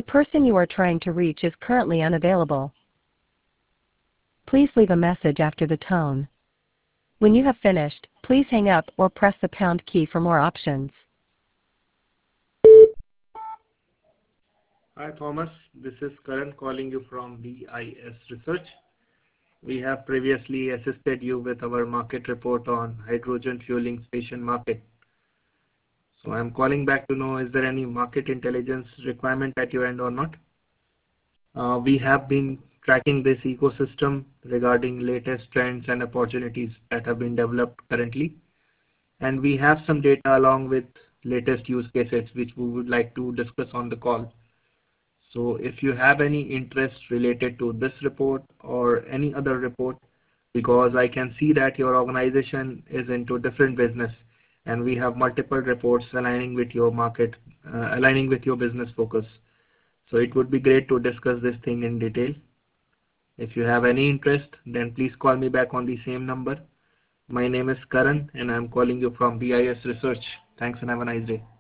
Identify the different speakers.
Speaker 1: person you are trying to reach is currently unavailable. Please leave a message after the tone. When you have finished, please hang up or press the pound key for more options.
Speaker 2: Hi Thomas, this is Karan calling you from BIS Research. We have previously assisted you with our market report on hydrogen fueling station market. So I'm calling back to know, is there any market intelligence requirement at your end or not? We have been tracking this ecosystem regarding latest trends and opportunities that have been developed currently. And we have some data along with latest use cases which we would like to discuss on the call. So if you have any interest related to this report or any other report, because I can see that your organization is into different business and we have multiple reports aligning with your market, aligning with your business focus. So it would be great to discuss this thing in detail. If you have any interest, then please call me back on the same number. My name is Karan and I'm calling you from BIS Research. Thanks and have a nice day.